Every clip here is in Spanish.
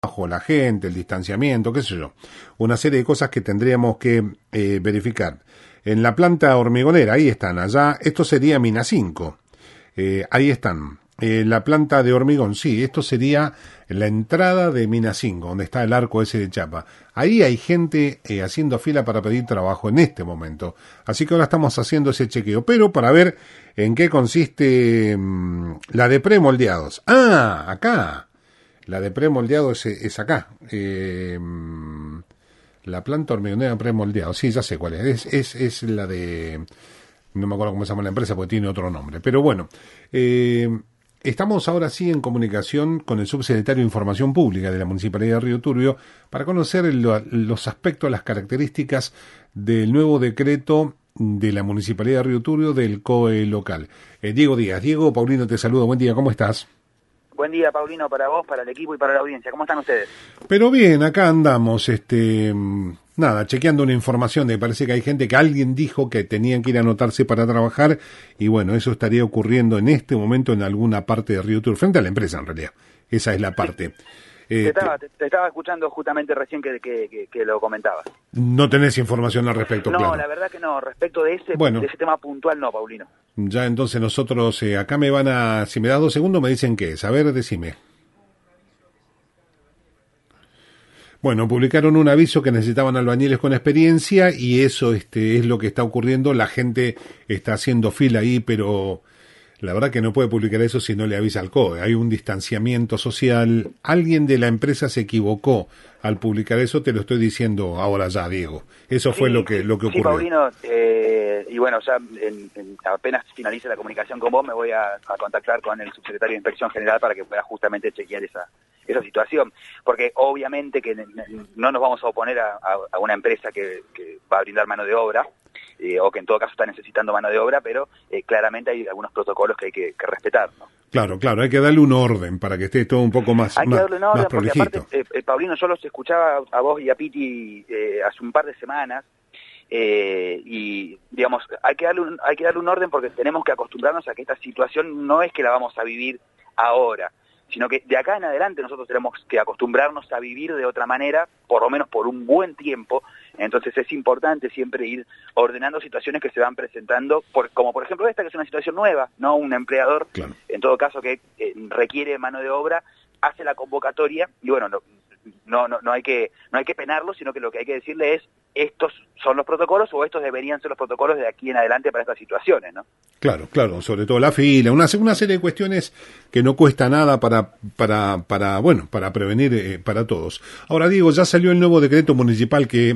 la gente, el distanciamiento, qué sé yo, una serie de cosas que tendríamos que verificar. En la planta hormigonera, ahí están, allá, esto sería mina 5, ahí están. La planta de hormigón, sí, esto sería la entrada de mina 5, donde está el arco ese de chapa. Ahí hay gente haciendo fila para pedir trabajo en este momento. Así que ahora estamos haciendo ese chequeo, pero para ver en qué consiste la de premoldeados. Ah, acá. La de premoldeado es acá. La planta hormigonera premoldeado. Sí, ya sé cuál es. Es la de... No me acuerdo cómo se llama la empresa porque tiene otro nombre. Pero bueno, estamos ahora sí en comunicación con el subsecretario de Información Pública de la Municipalidad de Río Turbio para conocer los aspectos, las características del nuevo decreto de la Municipalidad de Río Turbio del COE local. Diego Díaz. Diego, Paulino te saluda. Buen día, ¿cómo estás? Buen día, Paulino, para vos, para el equipo y para la audiencia. ¿Cómo están ustedes? Pero bien, acá andamos, nada, chequeando una información de parece que hay gente que alguien dijo que tenían que ir a anotarse para trabajar y bueno, eso estaría ocurriendo en este momento en alguna parte de Río Turbio, frente a la empresa en realidad. Esa es la parte. Te estaba escuchando justamente recién que lo comentabas. No tenés información al respecto, no, claro. La verdad que no, respecto de ese tema puntual no, Paulino. Ya entonces nosotros, acá me van a, si me das 2 segundos me dicen qué es, a ver, decime. Bueno, publicaron un aviso que necesitaban albañiles con experiencia y eso es lo que está ocurriendo, la gente está haciendo fila ahí, pero la verdad que no puede publicar eso si no le avisa al COE. Hay un distanciamiento social. Alguien de la empresa se equivocó al publicar eso, te lo estoy diciendo ahora ya, Diego. Eso fue lo que ocurrió. Sí, Paulino, y bueno, ya apenas finalice la comunicación con vos, me voy a contactar con el subsecretario de Inspección General para que pueda justamente chequear esa situación. Porque obviamente que no nos vamos a oponer a una empresa que va a brindar mano de obra, o que en todo caso está necesitando mano de obra, pero claramente hay algunos protocolos que hay que respetar, ¿no? Claro, hay que darle un orden para que esté todo un poco más hay que darle un orden, porque prolijito. Aparte, Paulino, yo los escuchaba a vos y a Piti hace un par de semanas, y digamos, hay que darle un orden porque tenemos que acostumbrarnos a que esta situación no es que la vamos a vivir ahora, sino que de acá en adelante nosotros tenemos que acostumbrarnos a vivir de otra manera, por lo menos por un buen tiempo. Entonces es importante siempre ir ordenando situaciones que se van presentando, como por ejemplo esta, que es una situación nueva, ¿no? Un empleador, claro, en todo caso que requiere mano de obra, hace la convocatoria y bueno, no hay que penarlo, sino que lo que hay que decirle es: estos son los protocolos o estos deberían ser los protocolos de aquí en adelante para estas situaciones, ¿no? Claro, sobre todo la fila, una serie de cuestiones que no cuesta nada para prevenir para todos. Ahora, Diego, ya salió el nuevo decreto municipal que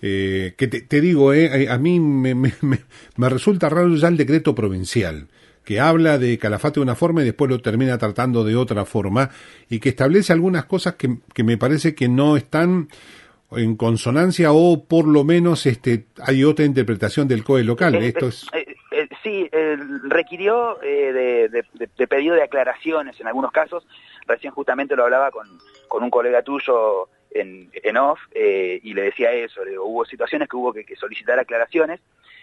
te digo, a mí me resulta raro ya el decreto provincial, que habla de Calafate de una forma y después lo termina tratando de otra forma, y que establece algunas cosas que me parece que no están en consonancia, o por lo menos hay otra interpretación del COE local. Esto es... Sí, requirió de pedido de aclaraciones en algunos casos. Recién justamente lo hablaba con un colega tuyo en off, y le decía eso. Hubo situaciones que hubo que solicitar aclaraciones.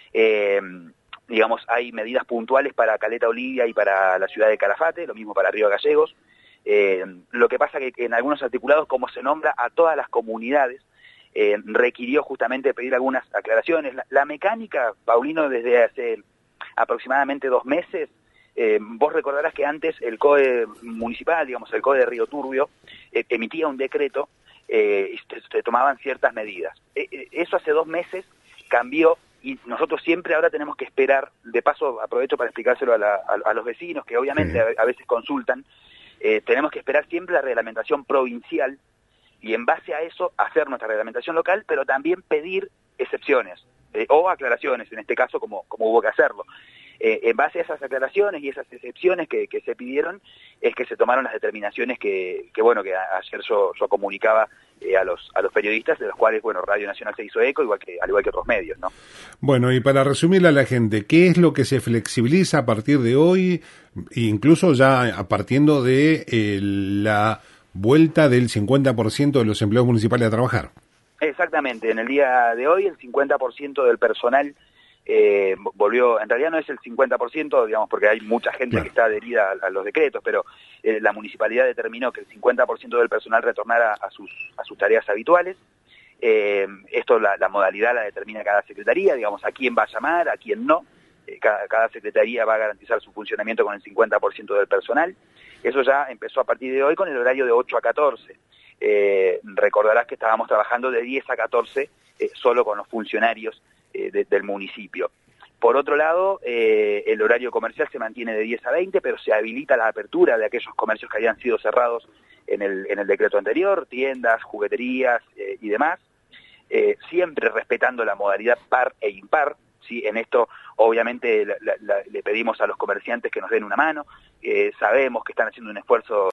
Digamos, hay medidas puntuales para Caleta Olivia y para la ciudad de Calafate, lo mismo para Río Gallegos. Lo que pasa que en algunos articulados, como se nombra a todas las comunidades, requirió justamente pedir algunas aclaraciones. La mecánica, Paulino, desde hace aproximadamente 2 meses, vos recordarás que antes el COE municipal, digamos el COE de Río Turbio, emitía un decreto y se tomaban ciertas medidas. Eso hace 2 meses cambió y nosotros siempre ahora tenemos que esperar. De paso, aprovecho para explicárselo a los vecinos, que obviamente a veces consultan. Tenemos que esperar siempre la reglamentación provincial y en base a eso hacer nuestra reglamentación local, pero también pedir excepciones o aclaraciones, en este caso como hubo que hacerlo. En base a esas aclaraciones y esas excepciones que se pidieron, es que se tomaron las determinaciones que ayer yo comunicaba a los periodistas, de los cuales Radio Nacional se hizo eco, al igual que otros medios, ¿no? Bueno, y para resumirle a la gente, ¿qué es lo que se flexibiliza a partir de hoy, incluso ya partiendo de la vuelta del 50% de los empleados municipales a trabajar? Exactamente, en el día de hoy el 50% del personal volvió, en realidad no es el 50%, digamos, porque hay mucha gente que está adherida a los decretos, pero la municipalidad determinó que el 50% del personal retornara a sus tareas habituales. Esto la modalidad la determina cada secretaría, digamos, a quién va a llamar, a quién no. Cada secretaría va a garantizar su funcionamiento con el 50% del personal. Eso ya empezó a partir de hoy con el horario de 8 a 14. Recordarás que estábamos trabajando de 10 a 14 solo con los funcionarios del municipio. Por otro lado, el horario comercial se mantiene de 10 a 20, pero se habilita la apertura de aquellos comercios que habían sido cerrados en el decreto anterior, tiendas, jugueterías y demás, siempre respetando la modalidad par e impar. ¿Sí? En esto, obviamente, le pedimos a los comerciantes que nos den una mano. Sabemos que están haciendo un esfuerzo